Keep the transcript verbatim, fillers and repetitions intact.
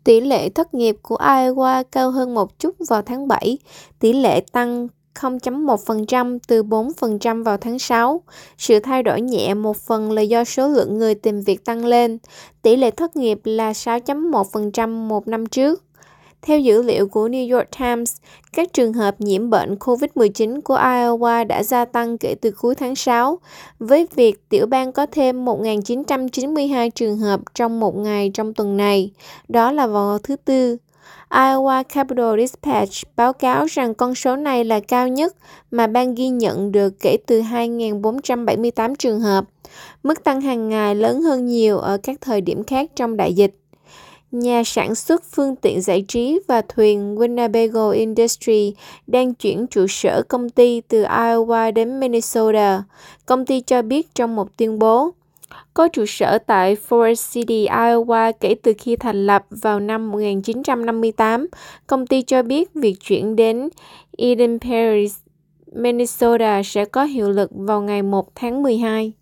Tỷ lệ thất nghiệp của Iowa cao hơn một chút vào tháng bảy, tỷ lệ tăng không phẩy một phần trăm từ bốn phần trăm vào tháng sáu. Sự thay đổi nhẹ một phần là do số lượng người tìm việc tăng lên. Tỷ lệ thất nghiệp là sáu phẩy một phần trăm một năm trước. Theo dữ liệu của New York Times, các trường hợp nhiễm bệnh covid mười chín của Iowa đã gia tăng kể từ cuối tháng sáu, với việc tiểu bang có thêm một nghìn chín trăm chín mươi hai trường hợp trong một ngày trong tuần này, đó là vào thứ Tư. Iowa Capital Dispatch báo cáo rằng con số này là cao nhất mà bang ghi nhận được kể từ hai nghìn bốn trăm bảy mươi tám trường hợp, mức tăng hàng ngày lớn hơn nhiều ở các thời điểm khác trong đại dịch. Nhà sản xuất phương tiện giải trí và thuyền Winnebago Industries đang chuyển trụ sở công ty từ Iowa đến Minnesota, công ty cho biết trong một tuyên bố. Có trụ sở tại Forest City, Iowa kể từ khi thành lập vào năm một nghìn chín trăm năm mươi tám, công ty cho biết việc chuyển đến Eden Prairie, Minnesota sẽ có hiệu lực vào ngày một tháng mười hai.